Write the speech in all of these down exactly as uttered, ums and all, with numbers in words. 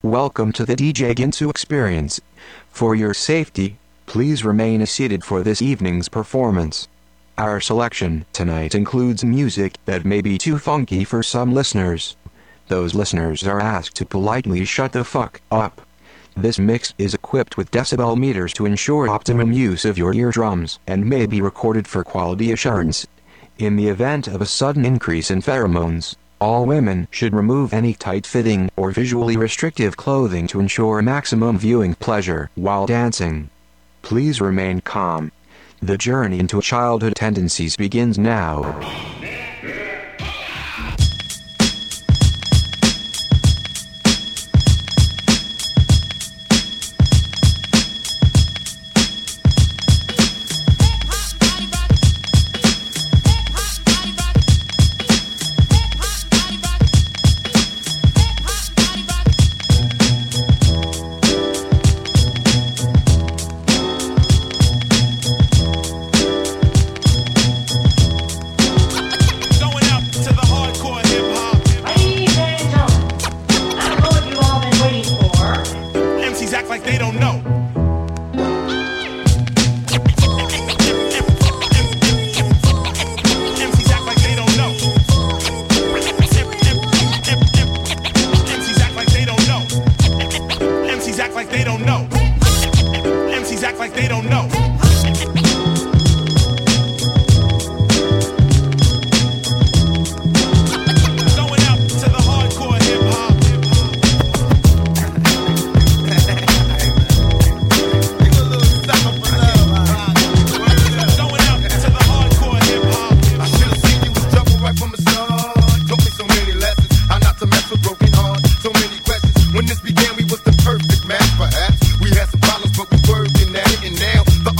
Welcome to the D J Ginsu Experience. For your safety, please remain seated for this evening's performance. Our selection tonight includes music that may be too funky for some listeners. Those listeners are asked to politely shut the fuck up. This mix is equipped with decibel meters to ensure optimum use of your eardrums and may be recorded for quality assurance. In the event of a sudden increase in pheromones, all women should remove any tight-fitting or visually restrictive clothing to ensure maximum viewing pleasure while dancing. Please remain calm. The journey into childhood tendencies begins now. When this began, we was the perfect match, perhaps. We had some problems, but we worked in at it, and now the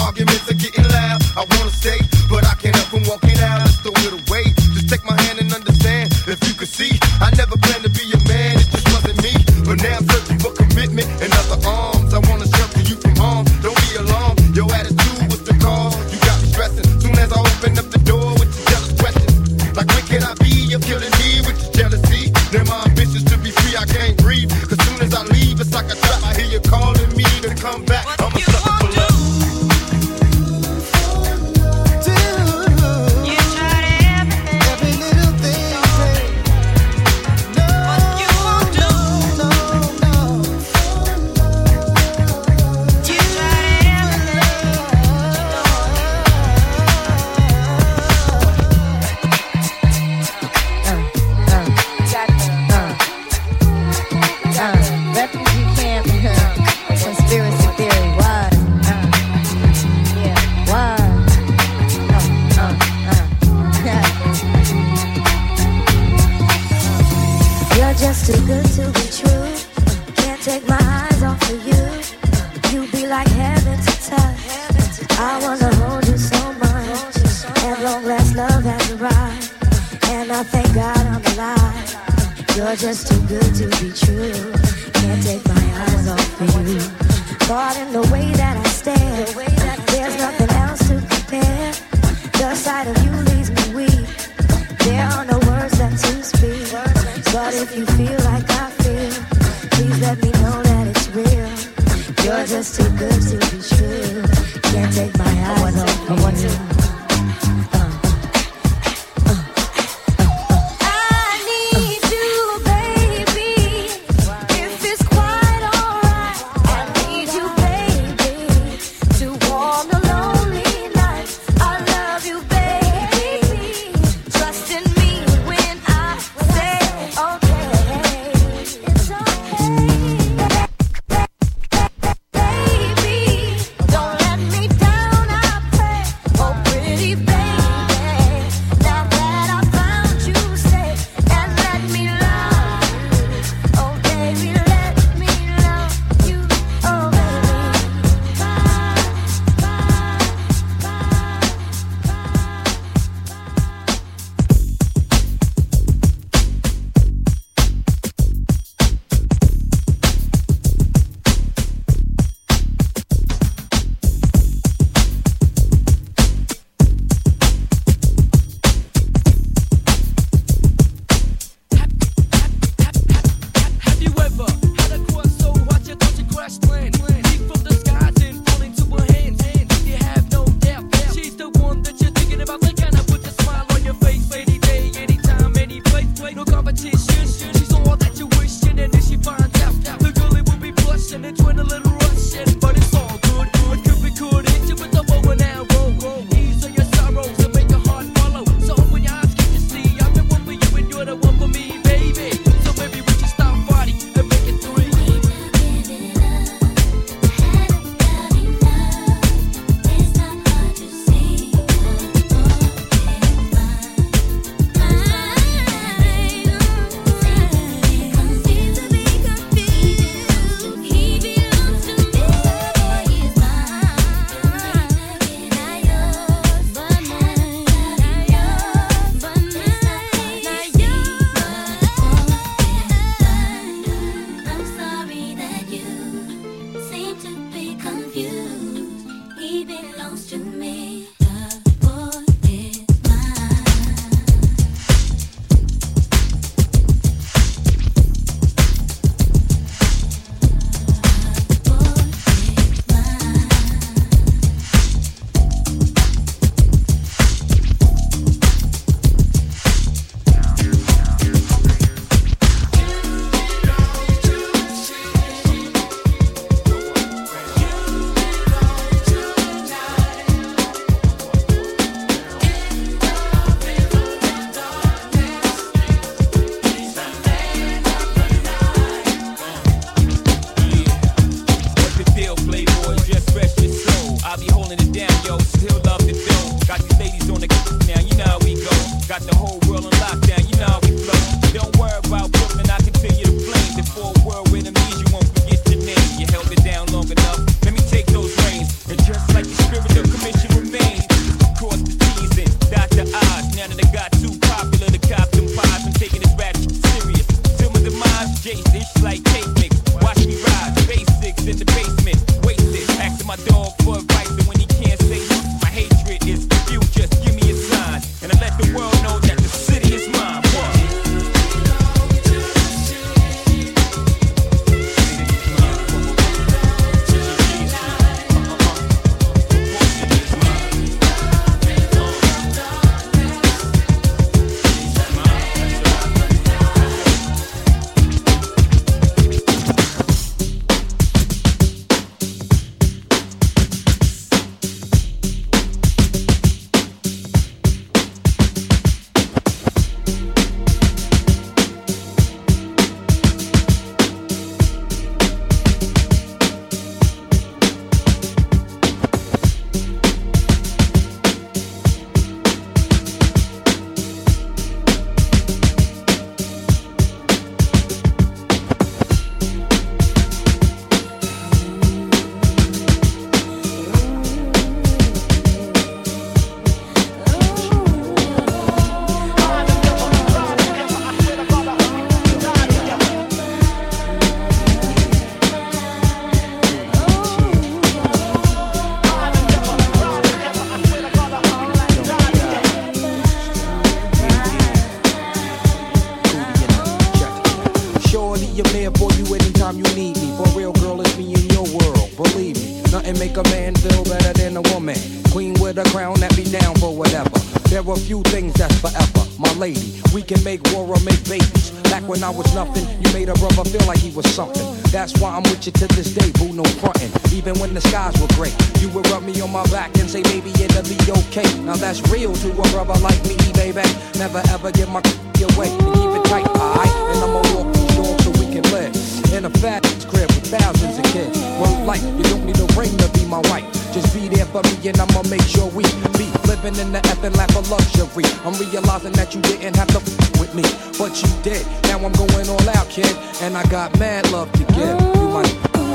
for you anytime you need me. For real, girl, it's me in your world. Believe me, nothing make a man feel better than a woman. Queen with a crown that be down for whatever. There are few things that's forever. My lady, we can make war or make babies. Back when I was nothing, you made a brother feel like he was something. That's why I'm with you to this day, boo, no frontin'. Even when the skies were gray, you would rub me on my back and say, baby, it'll be okay. Now that's real to a brother like me, baby. Never ever give my away and keep it tight, alright? And I'ma walk these doors so we can live in a fat crib with thousands of kids. Word life, you don't need a ring to be my wife. Just be there for me and I'ma make sure we be living in the effing lap of luxury. I'm realizing that you didn't have to f with me, but you did. Now I'm going all out, kid, and I got mad love to give. You might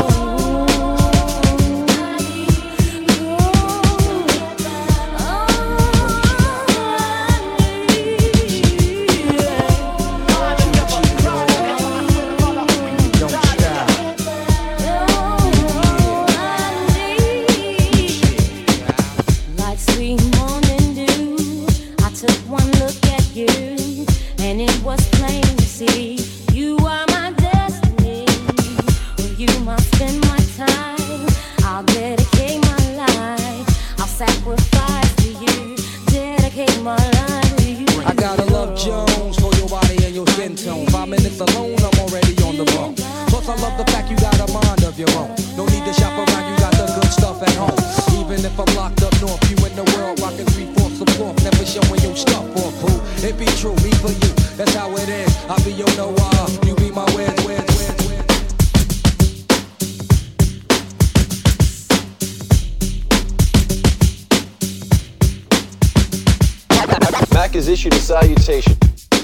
is issued a salutation.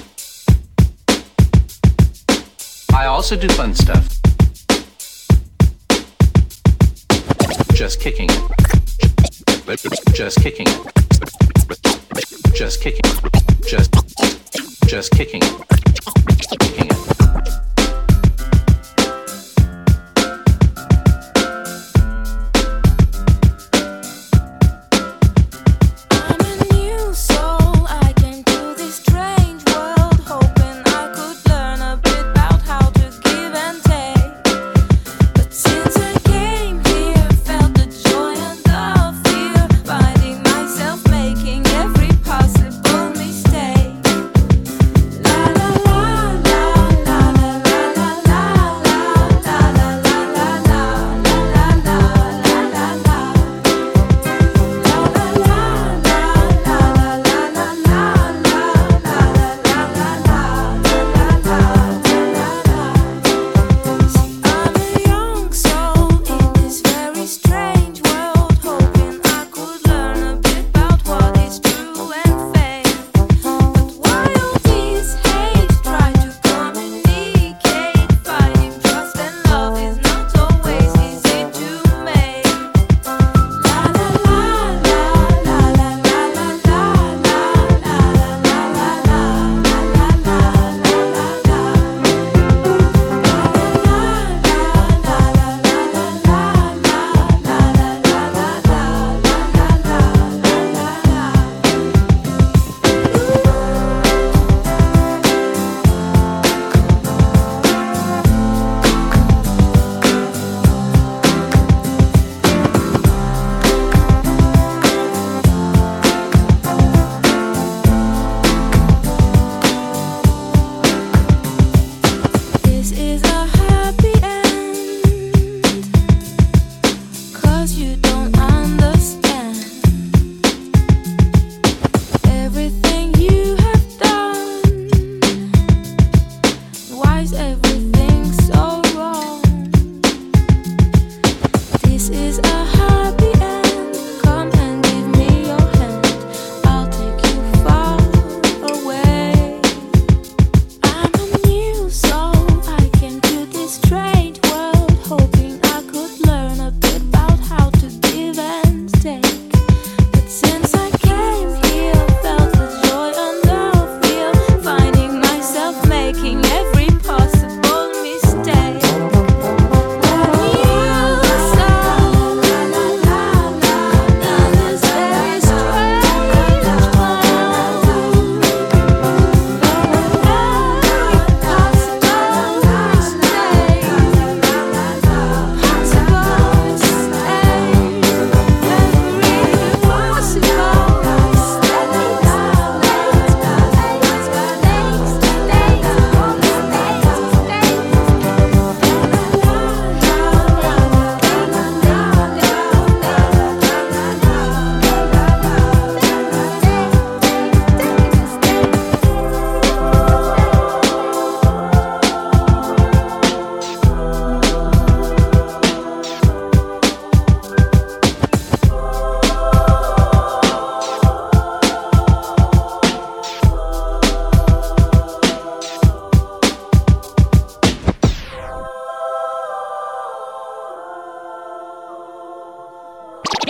I also do fun stuff. Just kicking it. Just kicking it. Just kicking it. Just just kicking it. Kicking it. Possible mistake. La la la la.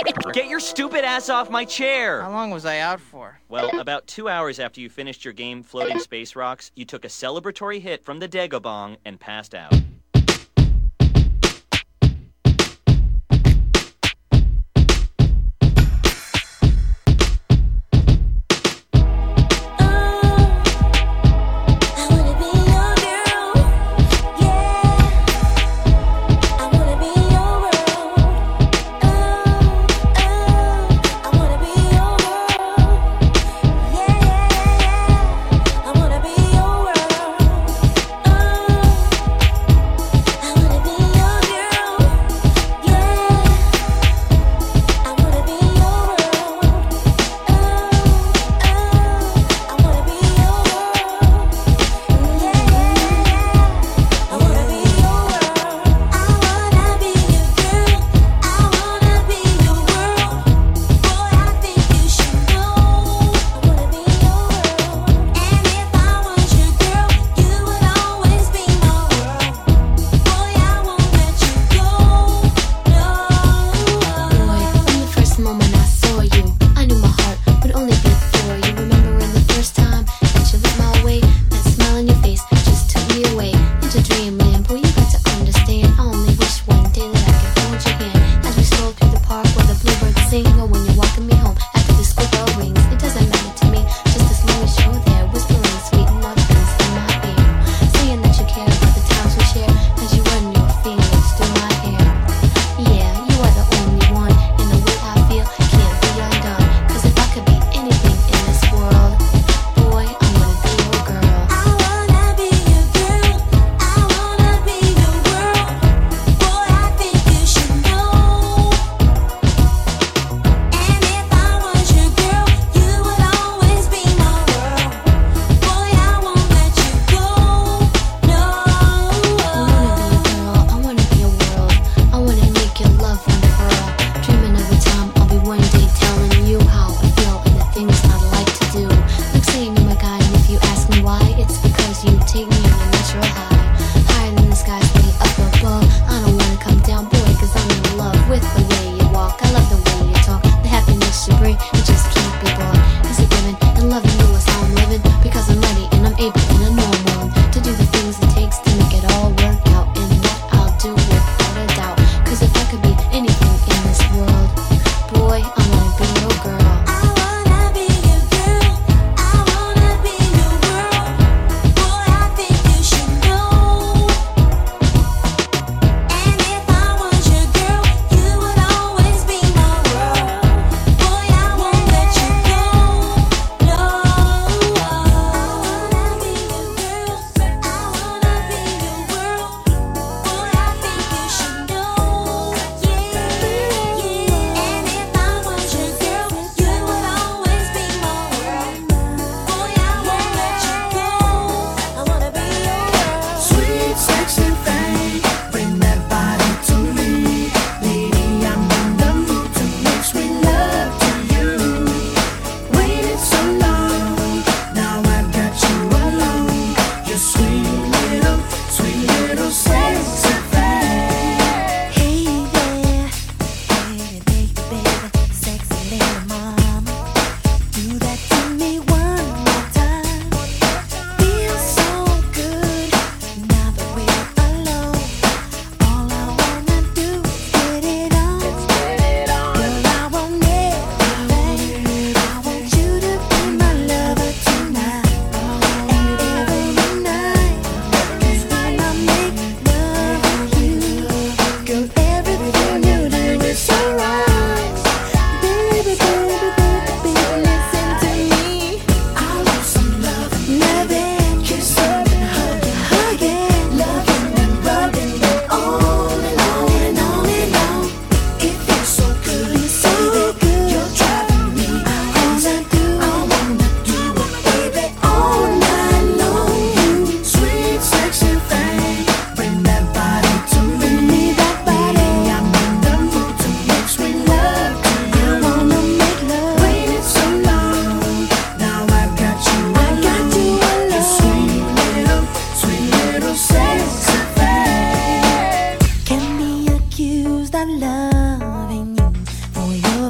Get your stupid ass off my chair! How long was I out for? Well, about two hours after you finished your game Floating Space Rocks, you took a celebratory hit from the Dagobong and passed out. loving you for your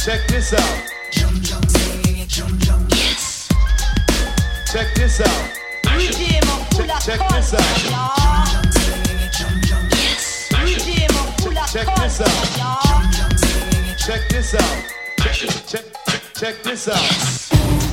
Check this out. Jump, jump, jump, jump. Yes. Check this out. Check, check this out. Jump, jump, yes. Check this out. Check this out. Check, check, check this out. Yes.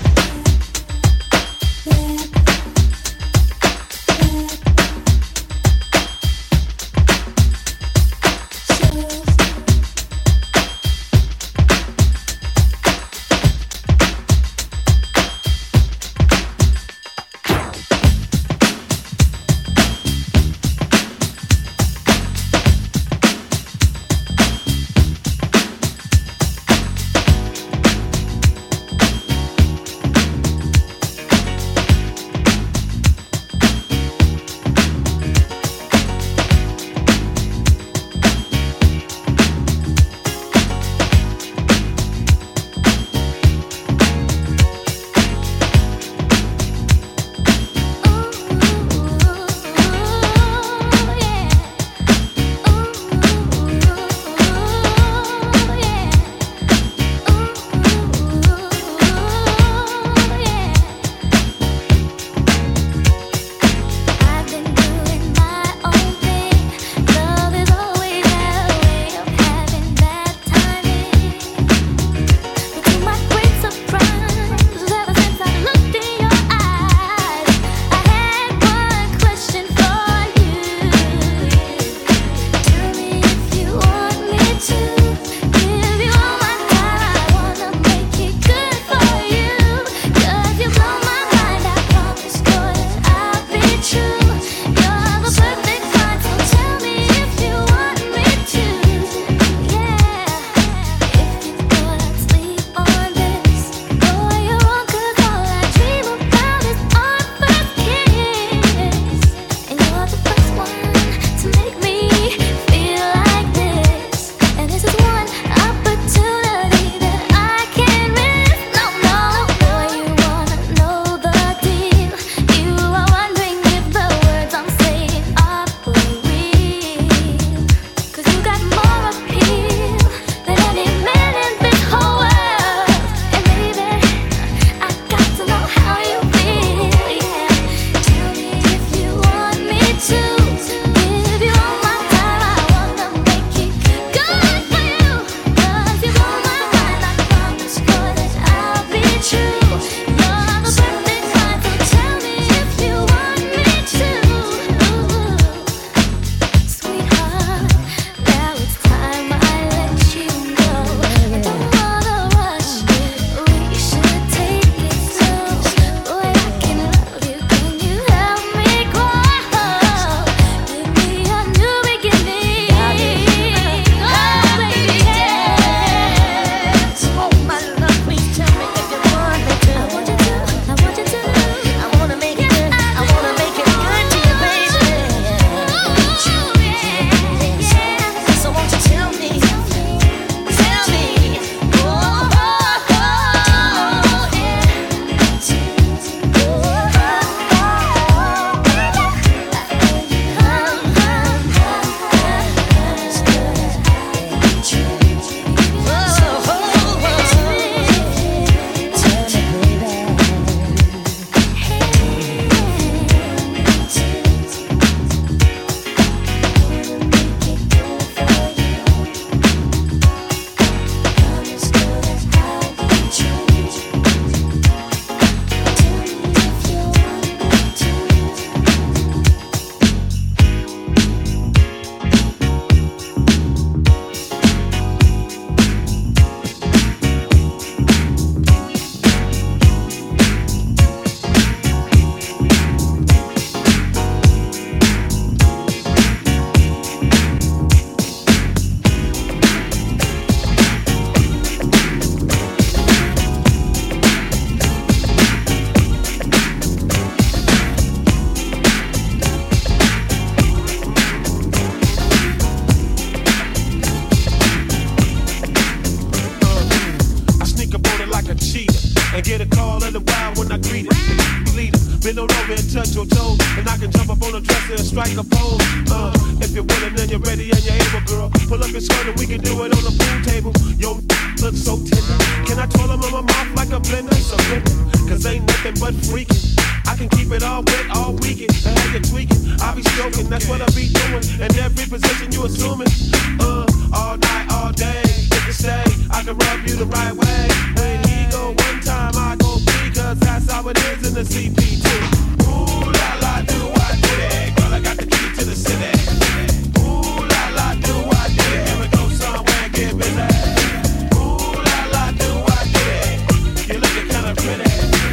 touch your toes, and I can jump up on a dresser and strike a pose. Uh, if you're willing and you're ready and you're able, girl, pull up your skirt and we can do it on the pool table. Yo, look so tender. Can I twirl them on my mouth like a blender? Surrender, cause ain't nothing but freaking. I can keep it all wet all weekend and have you tweaking. I be stroking, that's what I be doing. And every position you assuming. Uh, all night, all day. If you say I can rub you the right way. When he go one time, I go three, cause that's how it is in the C P T. Ooh la la, do I do it? Girl, I got the key to the city. Ooh la la, do I do it? Here we go somewhere, get busy. Ooh la la, do I do it? You looking kinda pretty.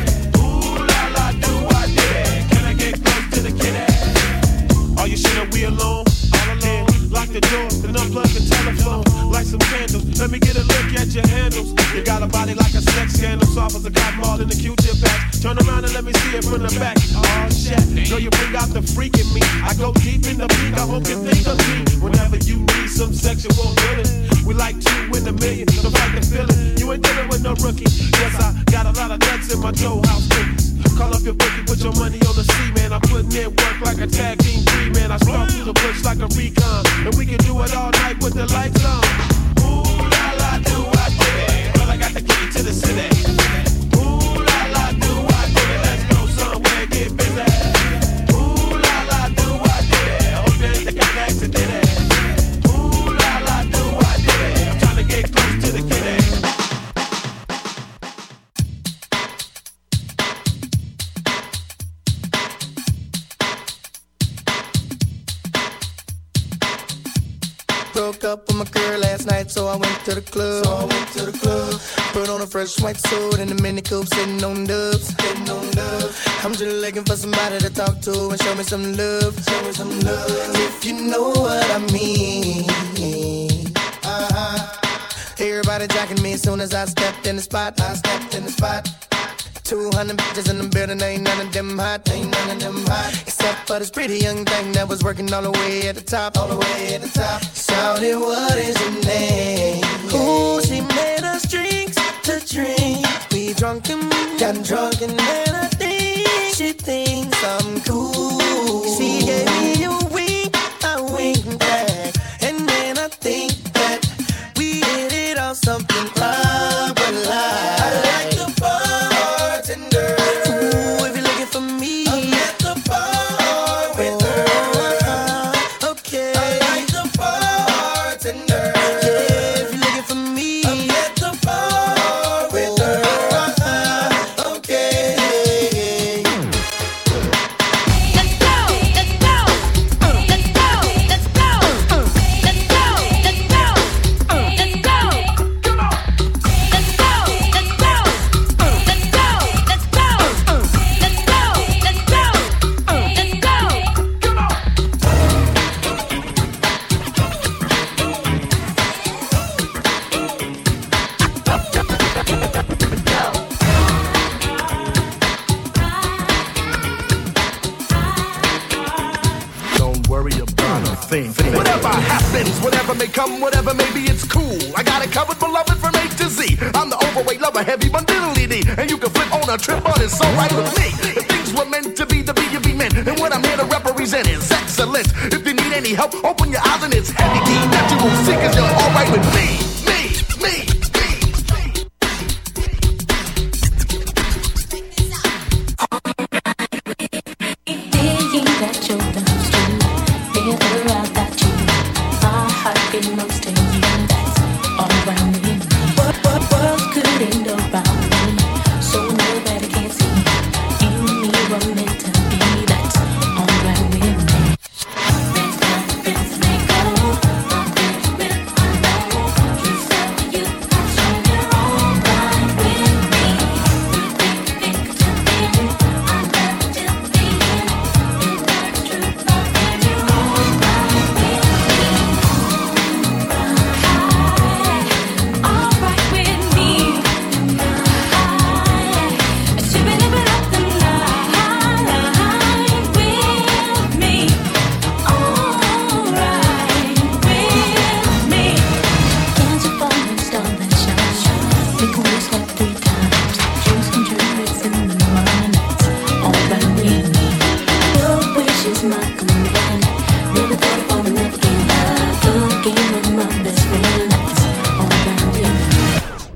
You sure we alone? All alone. Lock the door, then unplug the telephone. Light some candles, let me get a look at your handles. You got a body like a sex scandal. Soft as a cotton ball in the Q-tip patch. Turn around and let me see it from the back. Oh shit, girl, you bring out the freak in me. I go deep in the peak, I hope you think of me. Whenever you need some sexual healing, we like two in a million, don't fight the feeling. You ain't dealing with no rookie. Yes, I got a lot of nuts in my dough house cookies. Call up your bookie, put your money on the sea, man. I'm putting in work like a tag team three, man. I start through the bush like a recon, and we can do it all night with the lights on. Ooh la la, do I do it? Well, I got the key to the city. Ooh la la, do I do it? Let's go somewhere, get busy. Ooh la la, do I do it? Hope there ain't the kind of accident. Ooh la la, do I do it? I'm trying to get close to the kitty. Broke up with my girl last night, so I went to the club. So I went to the club. Put on a fresh white suit and a mini coupe, sitting on dubs. Sitting on dubs. I'm just looking for somebody to talk to and show me some love. Show me some love. If you know what I mean. Uh-huh. Everybody jacking me as soon as I stepped in the spot. I stepped in the spot. two hundred bitches in the building, ain't none of them hot, ain't none of them hot. Except for this pretty young thing that was working all the way at the top, all the way at the top. Shouted, what is your name? Ooh, she made us drinks to drink. We drunk and got drunk and then I think she thinks I'm cool. She gave me a wink, I winked back, and then I think that we hit it on something proper like. I like the bartender. Ooh, if you're looking for me, I'm at the bar with her. Uh, okay. I like the bartender. Yeah, if you're looking for me, I'm at the bar with her. Uh, okay. Let's go, let's go, let's go, let's go, let's go, let's go, let's go. Let's go, let's go, let's go, let's go, let's go, let's go, let's go. Don't worry about a thing. Whatever happens, whatever may come, whatever may be, it's cool. I got it covered, beloved, from A to Z. I'm the overweight lover, heavy bundle-y-dee. And you can flip on a trip, but it's alright with me. If things were meant to be, the be you be meant. And what I'm here to represent is excellence. If you need any help, open your eyes and it's heavy D that you will see, cause you're alright with me. Me, me, me. Digging at your love's true. Never out that you. My heart belongs to you. That's all around me. What, what, world could end around me. So nobody can see. You and me were meant to be. That's all right with me. Friends come, friends may go. My friends will know. You said you, so you're all right with me. You think, think to me. I love to be in. If that's true, my friend, you're all right with me. All right with me. Shipping it up the night with me. All right with me. Can't you fall and star and shine? Make a wish like three times. Dreams come true, it's in the morning. That's all right with me. Your wish is my command. Never thought I would never give up. The game with my best friend. That's all right with me.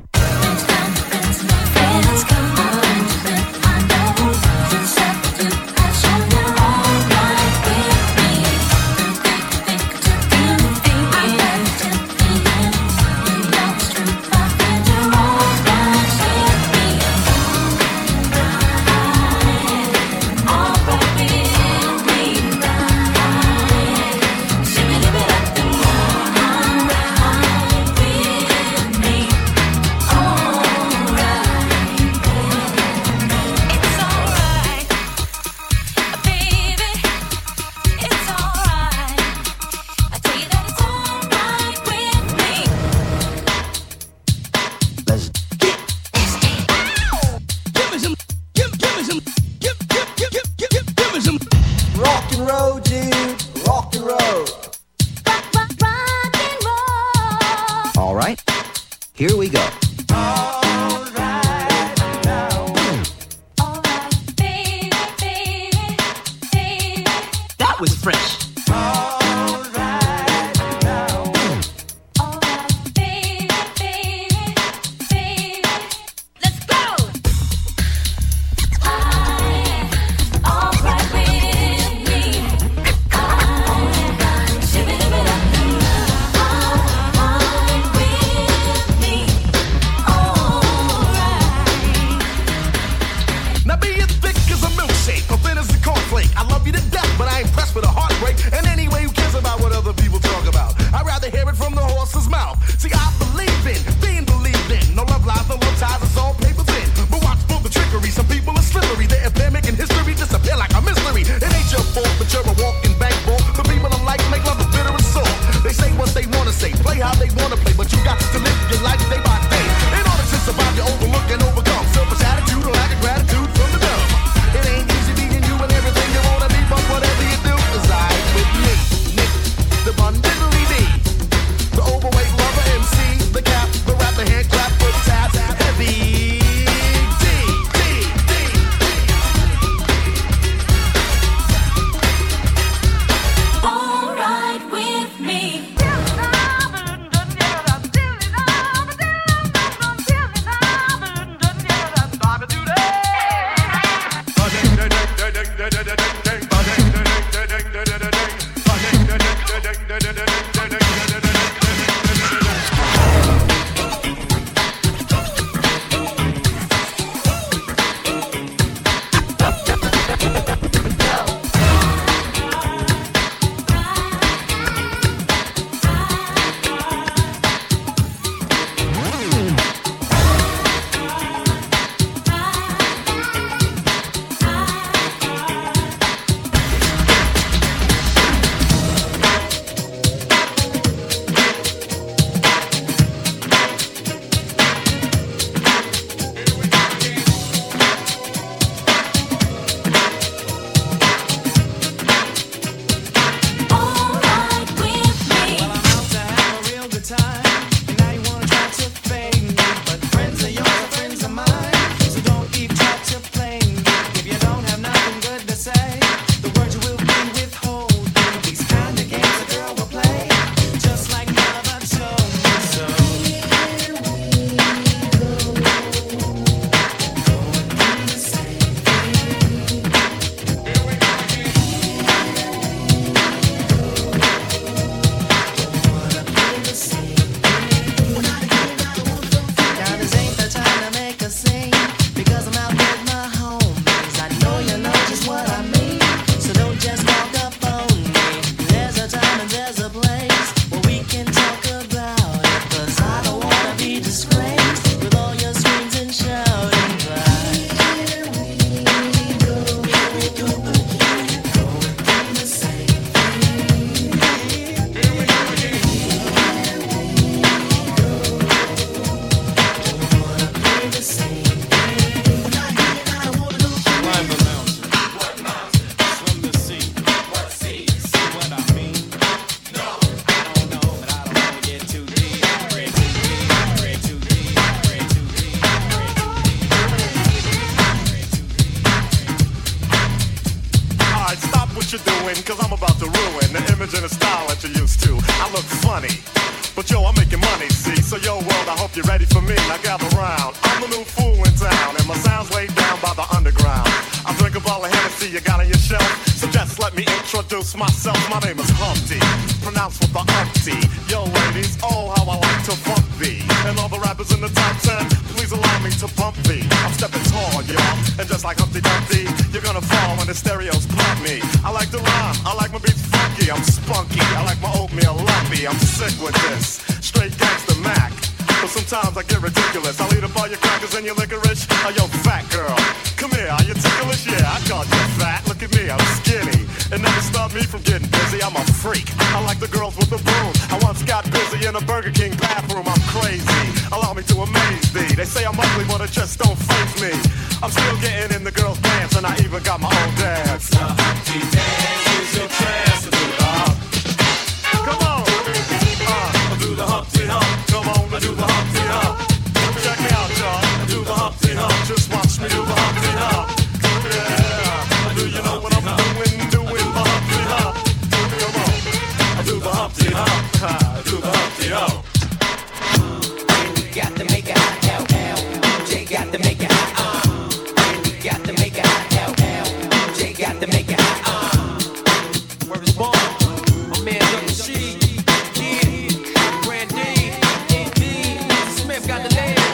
now gather round. I'm the new fool in town, and my sound's laid down by the underground. I drink a bottle of Hennessy you got on your shelf, so just let me introduce myself. My name is Humpty, pronounced with the umpty. Yo ladies, oh how I like to funk thee. And all the rappers in the top ten, please allow me to bump thee. I'm stepping tall, y'all, and just like Humpty Dumpty, you're gonna fall when the stereos pump me. I like to rhyme, I like my beats funky, I'm spunky. I like my oatmeal lumpy, I'm sick with this. Straight gangster Mac. But sometimes I get ridiculous. I'll eat up all your crackers and your licorice. Oh, yo, fat girl, come here. Are you ticklish? Yeah, I called you fat. Look at me, I'm skinny. It never stopped me from getting busy. I'm a freak. I like the girls with the broom. I once got busy in a Burger King bathroom. I'm crazy. Allow me to amaze thee. They say I'm ugly, but it just don't faze me. I'm still getting in the girls' pants, and I even got my own dance. The Humpty dance is your chance to do the hop. Come on, uh, do the Humpty Hump. Come on, I do the Humpty Hump. Check me out, y'all. I do the Humpty Hump. Just watch me do the Humpty Hump. Yeah, do you know what I'm doing? Doing the Humpty Hump. Come on, I do the Humpty Hump. I do the Humpty Hump. Got to make it hot, hell, hell. Jay got to make it hot, uh. Got to make it hot, hell, hell. Jay got to make it hot, uh. Where is Ball? My man Double C, Kid, Brandy, A D, Smith got the land.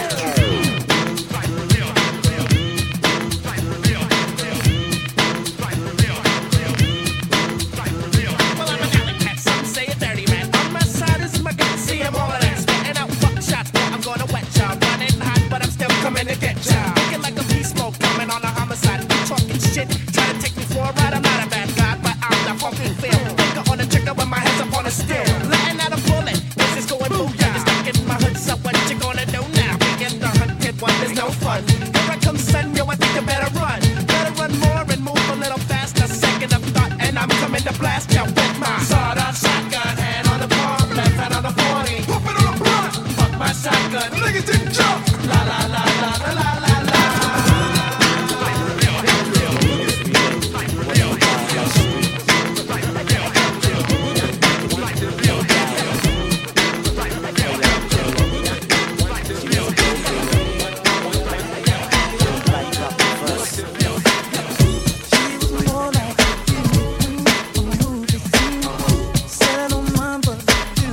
Well, I'm an alley cat, some say a dirty man. On my side is my gun, see I'm all of that. Spitting out fuck shots, boy, I'm gonna wet y'all. Running hot, but I'm still coming to get y'all. Looking like a beast smoke coming on a homicide. You talking shit, try to take me for a ride. I'm not a bad guy, but I'm the fucking feel. Finger on the trigger with my hands up on the steel. Letting out a bullet, this is going booyah. Just knocking my hood up, what you gonna do now? Begin the hunted one, there's no fun. Here I come, son, yo, I think you better run. Better run more and move a little faster. Second of thought, and I'm coming to blast you with my sawed-off shotgun. Hand on the palm, left hand on the forty. Pop it on the blunt. Fuck my shotgun. The niggas didn't jump. La la la la la la la la.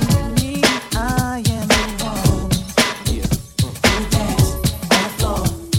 I am the one who dance on the floor.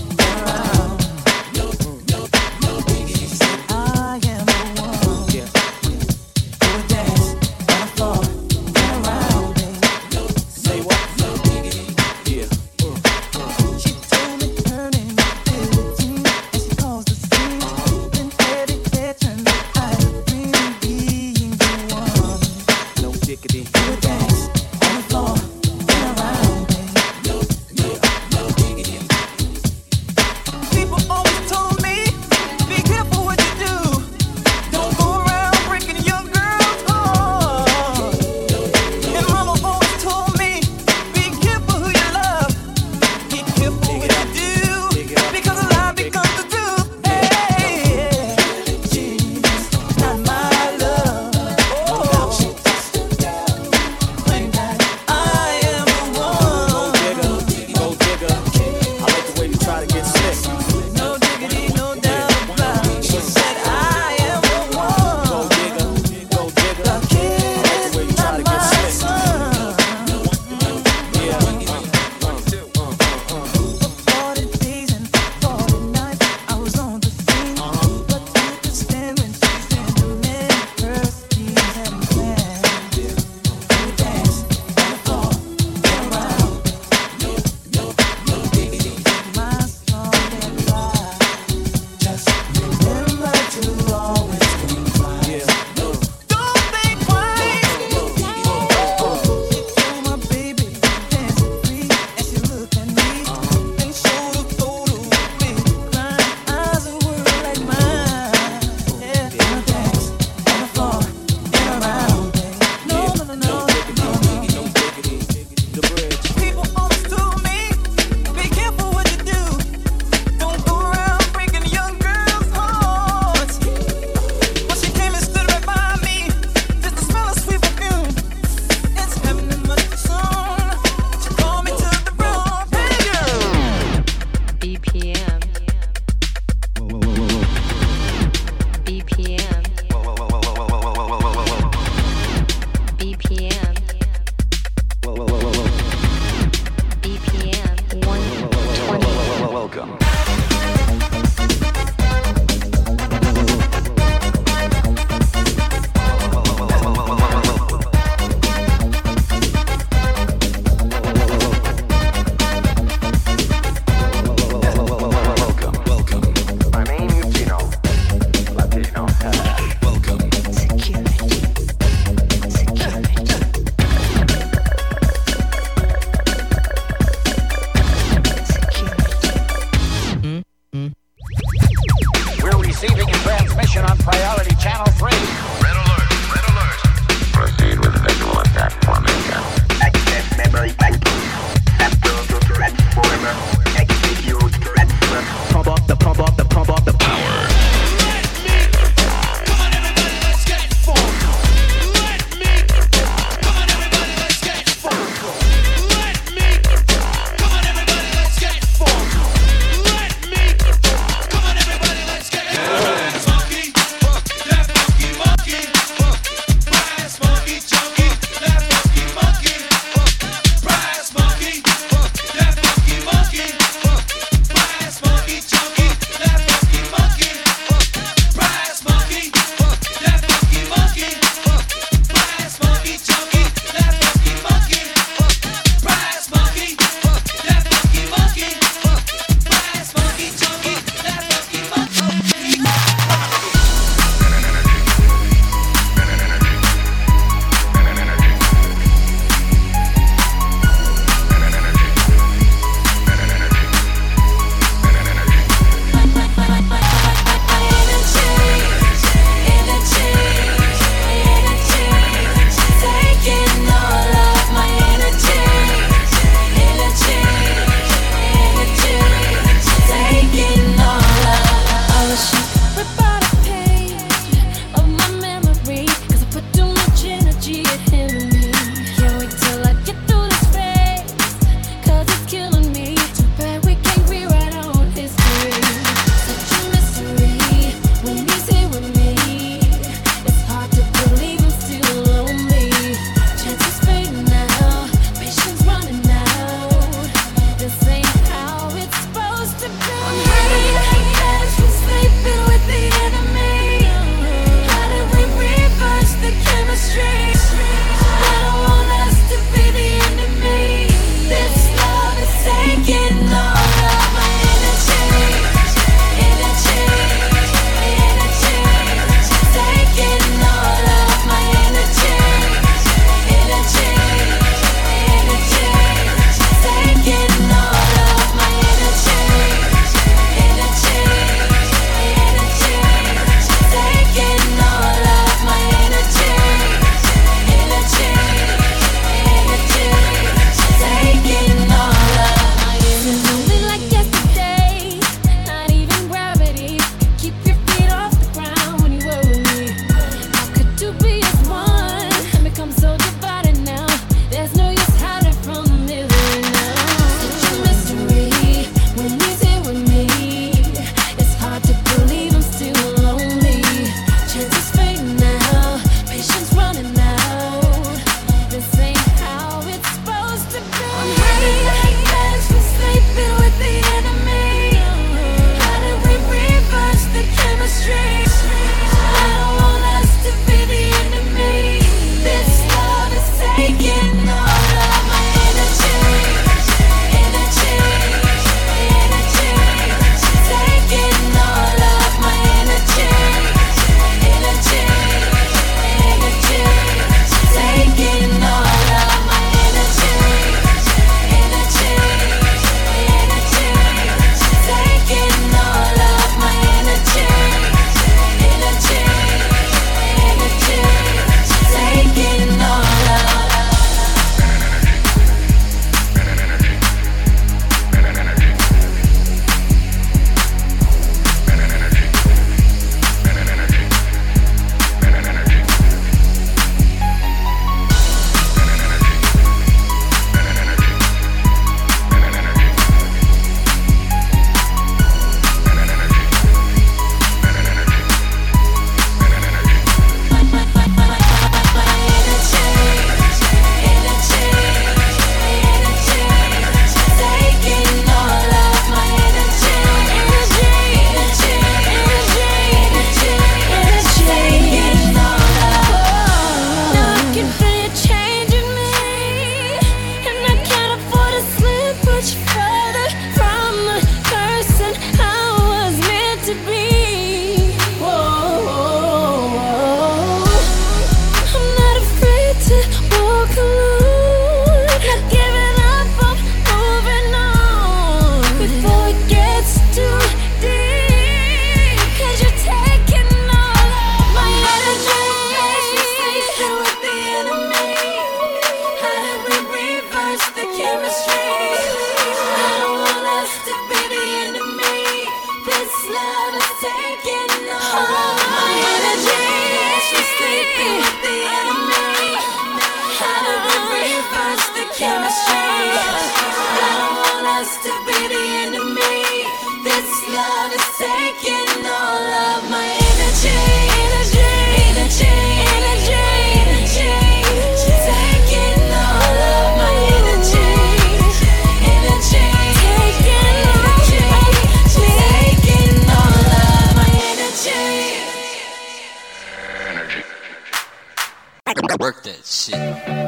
us to be the enemy. This love is taking all of my energy, energy, energy, energy, energy. Taking all of my energy, energy, taking energy, taking all of my energy. Energy. Work that shit.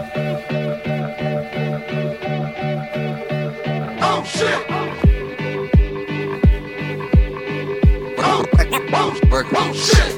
Oh shit! Work that shit.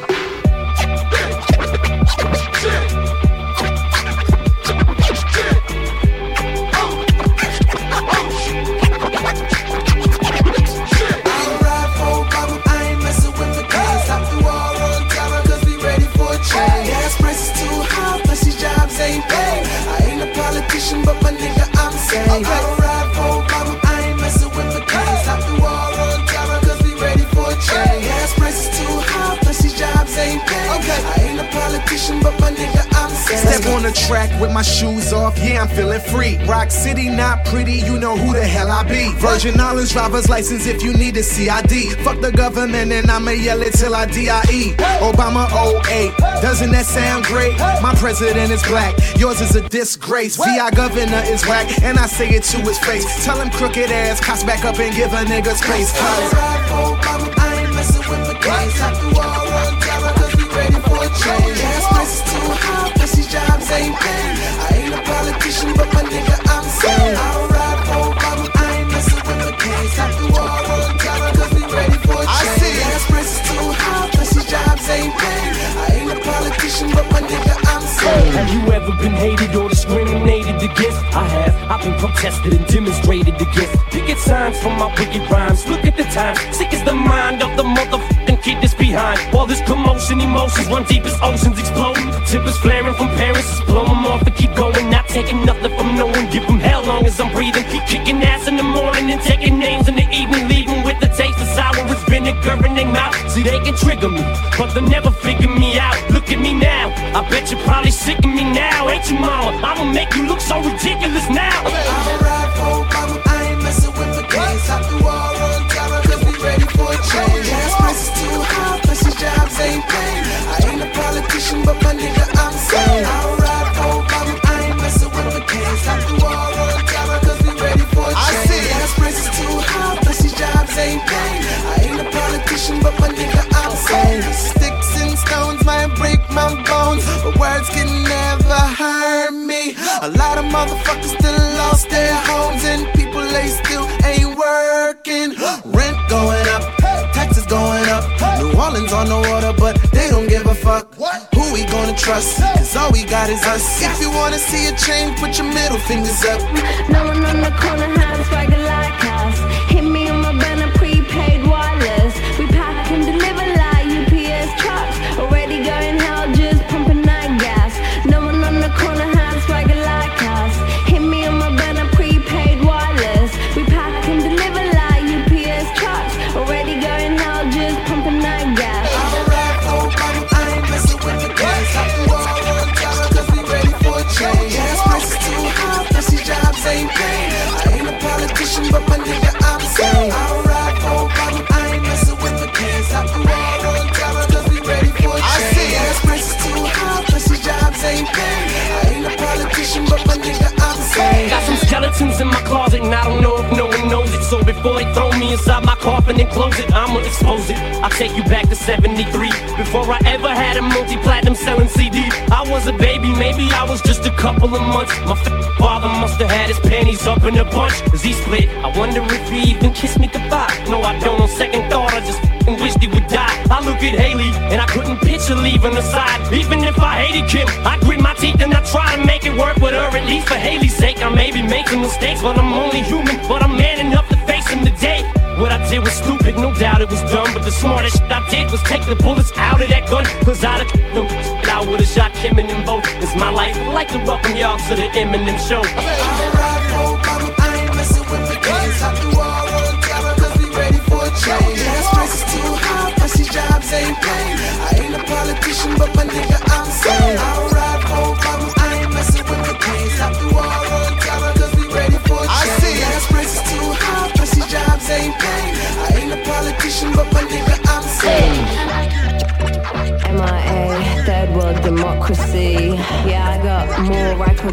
But my nigga, I'm saying okay. I don't ride for Obama, I ain't messing with the gang. Stop the war on terror, cause we ready for a change. Gas prices too high, plus these jobs ain't paid. Okay. I ain't a politician, but my nigga, I'm saying step on the track with my shoes off, yeah, I'm feeling free. Rock City, not pretty, you know who the hell I be. Virgin Islands driver's license if you need a C I D. Fuck the government and I'ma yell it till I D I E. Obama oh eight, doesn't that sound great? My president is black, yours is a disgrace. V I governor is whack, and I say it to his face. Tell him crooked ass, cops back up and give a nigga space. I don't ride for Obama, I ain't messing with the gang. Stop the war on terror, cause we ready for a change. Gas prices too high, plus these jobs ain't paid. I ain't a politician, but my nigga, I'm saying I don't ride for Obama, I ain't messing with the gang. Stop the war on terror, cause we ready for a change. Gas prices too high, plus these jobs ain't paid. I ain't a politician, but my nigga, I'm saying. Have you ever been hated or discriminated against? I have. I've been protested and demonstrated against. Picket signs for my wicked rhymes. Look at the time. Sick is the mind of the motherfucking kid that's behind. All this commotion, emotions run deep as oceans exploding. Tippers flaring from parents, just blow them off and keep going. Not taking nothing from no one. Give them hell long as I'm breathing. Keep kicking ass in the morning and taking names in the evening. Leaving with the taste of sour as vinegar in their mouth. See, they can trigger me, but they'll never figure me out. Look at me now. I bet you're probably sick of me now. Ain't you, mama? I'ma make you look so ridiculous now. I don't ride for Obama, I ain't messing with the gang. Stop the war on terror, cause we ready for a change. Gas prices too high, plus these jobs ain't paid. I ain't a politician, but my nigga, I'm saying I don't ride for Obama, I ain't messing with the gang. Stop the war on terror, cause we ready for a change. Gas prices too high, plus these jobs ain't paid. I ain't a politician, but my nigga, I'm saying sticks and stones might break my bones, but words can never hurt me. A lot of motherfuckers still lost their homes, and people they still ain't working. Rent going up, taxes going up. New Orleans on the water, but they don't give a fuck. Who we gonna trust? Cause all we got is us. If you wanna see a change, put your middle fingers up. No one on the corner has swagger like us. Hit me on my banner, prepaid wireless. We pack and deliver like U P S trucks. Already going hell, just pumping that gas. No one on the corner has swagger like us. Hit me on my banner, prepaid wireless. We pack and deliver like U P S trucks. Already going hell, just pumping that gas. I don't ride for Obama, I ain't messing with the gang. Stop the war on terror, cause we ready for a change. Gas prices too high, plus these jobs ain't paid. I ain't a politician, but my nigga, I'm saying I don't ride for Obama, I ain't messing with the gang. Stop the war on terror, cause we ready for a change. Gas prices too high, plus these jobs ain't paid. I ain't a politician, but my nigga, I'm saying got some skeletons in my closet and I don't know if no one knows it. So before they throw me inside my coffin and close it, I'ma expose it. I'll take you back to seventy-three, before I ever had a multi-platinum selling C D. I was a baby, maybe I was just a couple of months. My f- father must have had his panties up in a bunch. As he split, I wonder if he even kissed me goodbye. No, I don't. On second thought, I just f***ing wished he would die. I look at Haley and I couldn't picture leaving her side. Even if I hated Kim, I grit my teeth and I try to make it work with her. At least for Haley's sake, I maybe make some mistakes, but I'm only human. But I'm man enough to face him today. What I did was stupid, no doubt it was dumb, but the smartest shit I did was take the bullets out of that gun. Cause I'd have them, I would've shot Kim and them both. It's my life, I'd like to welcome y'all to the Eminem show. I don't ride for Obama, I ain't messing with the gang. Stop the war on terror, cause we ready for a change. Gas prices too high, plus these jobs ain't paid. I ain't a politician, but my nigga, I'm saying I don't ride for Obama, I ain't messing with the gang. Stop the war on terror, cause we ready for a change. Gas prices too high,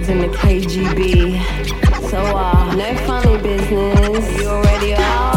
codes in the K G B. So, uh, no funny business. You already are.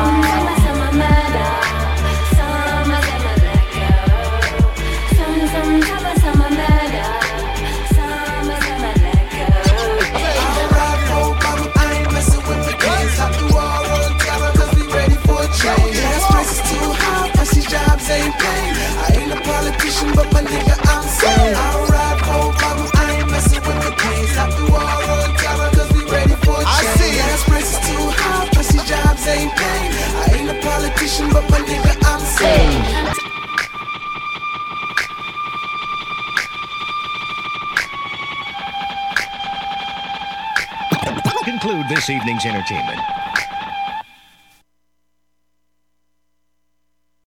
Ain't pain. I ain't a politician, but my nigga, I'm sane. I ride for Obama, I ain't messing with the queens. After war on terror, cause we ready for a change. I see gas prices too high, pussy jobs ain't pain. I ain't a politician, but my nigga, I'm sane. Conclude this evening's entertainment.